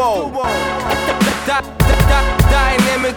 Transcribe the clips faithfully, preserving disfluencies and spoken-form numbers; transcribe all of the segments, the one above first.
duo. Dynamic,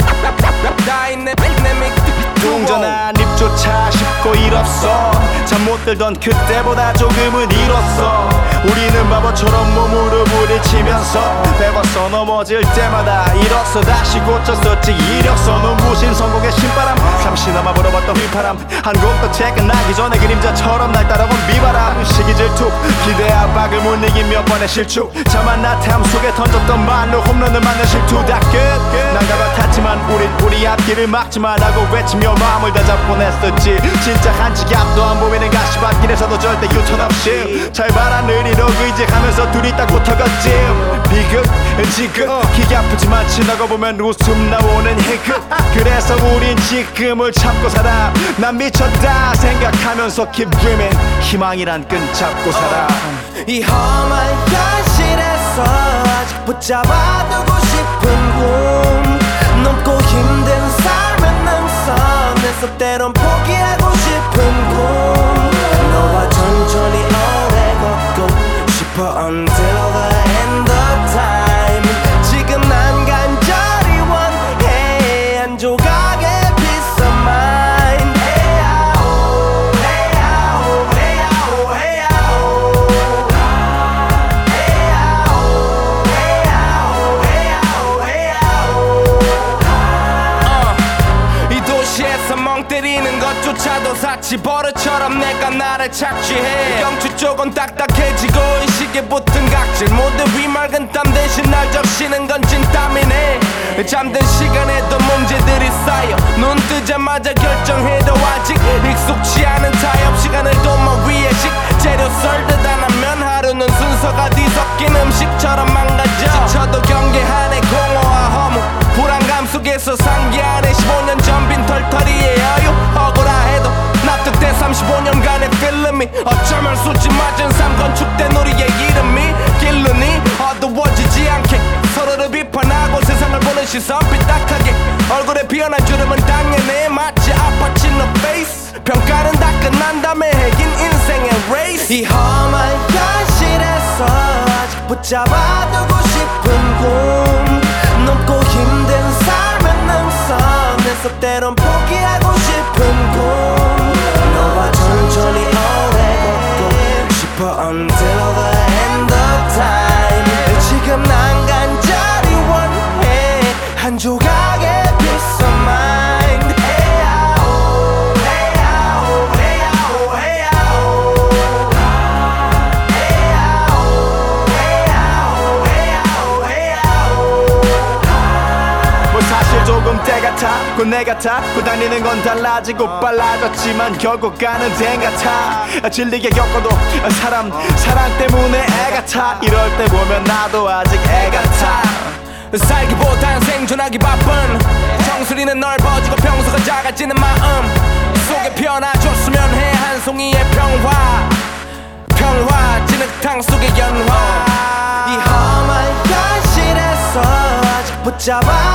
dynamic duo. 동전한 입조차 쉽고 일 없어. 잠 못 들던 그때보다 조금은 일었어. 우리는 바보처럼 몸으로 부딪히면서 배웠어. 넘어질 때마다 일었어. 다시 고쳤었지 이력서. 눈부신 성공의 신바람, 잠시나마 불어봤던 휘파람. 한 곡도 퇴근하기 전에 그림자처럼 날 따라온 비바람. 시기 질투, 기대 압박을 못 이긴 몇 번의 실축. 자만 나탐 속에 던졌던 말로 홈런을 맞는 실투. 다 끝, 난가 같았지만 우린 우리 앞길을 막지 말라고 외치며 마음을 다잡곤 했었지. 진짜 한치 앞도 안 보이는 가시밭길에서도 절대 유턴 없이 잘 봐라 느리로 의지하면서 둘이 딱 붙어갔지. 비극, 지극, 기가 아프지만 지나가 보면 웃음 나오는 희극. 그래서 우린 지금을 참고 살아. 난 미쳤다 생각하면서 keep dreaming. 희망이란 끈 잡고 살아. 이 험한 현실에서 아직 붙잡아두고 싶은 꿈, 넘고 힘든 삶의 능선에서 때론 포기하고 싶은 꿈. 너와 천천히 오래 걷고 싶어 until the end of time. 지금 난 간절히 원해 한 조각의 peace of mind. 헤야오 헤야오 헤야오 헤야오 헤야오 헤야오 헤야오 헤야오. 이 도시에서 멍 때리는 것조차도 사치. 버릇처럼 내가 나를 착취해. 경추 쪽은 딱딱해지고 의식에 붙은 각질. 모두 위맑은 땀 대신 날 적시는 건 진땀이네. 잠든 시간에도 문제들이 쌓여 눈 뜨자마자 결정해도 아직 익숙치 않은 타협. 시간을 도마 위에 식재료 썰듯 안 하면 하루는 순서가 뒤섞인 음식처럼 망가져. 지쳐도 경계하네 공허와 허무. 불안감 속에서 상기하네 십오 년 전 빈 털터리의 여유. 억울해도 납득돼 삼십오 년간의 필름이 어쩌면 수치 맞은 삶 건축된 우리의 이름이 길르니 어두워지지 않게 서로를 비판하고 세상을 보는 시선 삐딱하게. 얼굴에 피어난 주름은 당연해 마치 아파치 no face. 평가는 다 끝난 다음에 핵인 인생의 레이스. 이 험한 현실에서 아직 붙잡아두고 싶은 꿈, 넘고 힘든 삶의 능선에서 때론 포기하고 싶은 꿈. 너와 천천히 오래 걷고 싶어 until the end of time. 지금 난 간절히 원해 한 조각의 peace of mind. 헤야오 헤야오 헤야오 헤야오 헤야오 헤야오 헤야오 헤야오. 뭐 사실 조금 때 같아 곧 내 같아. 곧 다니는 건 달라지고 빨라졌지만 결국 가는 데 같아. 질리게 겪어도 사람 사랑 때문에 애 같아. 이럴 때 보면 나도 아직 애 같아. 살기보단 생존하기 바쁜 정수리는 넓어지고 평소가 작아지는 마음 속에 피어나줬으면 해 한 송이의 평화. 평화 진흙탕 속의 연화. 이 험한 현실에서 아직 붙잡아